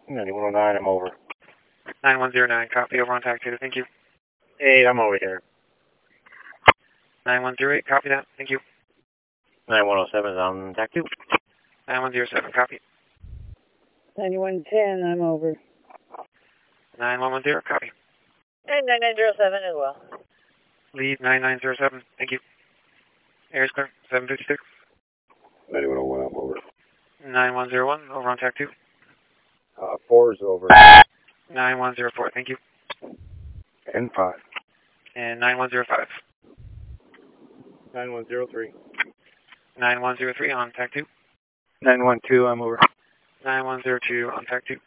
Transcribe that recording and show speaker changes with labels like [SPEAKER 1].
[SPEAKER 1] 9109, I'm over.
[SPEAKER 2] 9109, copy, over on TAC 2, thank you.
[SPEAKER 1] 8, I'm over here.
[SPEAKER 2] 9108, copy that, thank you.
[SPEAKER 1] 9107 is on TAC 2.
[SPEAKER 2] 9107, copy.
[SPEAKER 3] 9110, I'm over.
[SPEAKER 2] 9110, copy.
[SPEAKER 3] And 9907 as well.
[SPEAKER 2] Lead 9907, thank you. Air is clear, 756.
[SPEAKER 1] 9101, I'm over.
[SPEAKER 2] 9101, over on TAC 2.
[SPEAKER 1] 4 is over.
[SPEAKER 2] 9104, thank you.
[SPEAKER 1] And 5.
[SPEAKER 2] And 9105.
[SPEAKER 1] 9103.
[SPEAKER 2] 9103 on TAC 2.
[SPEAKER 1] 912, I'm over.
[SPEAKER 2] 9102 on TAC 2.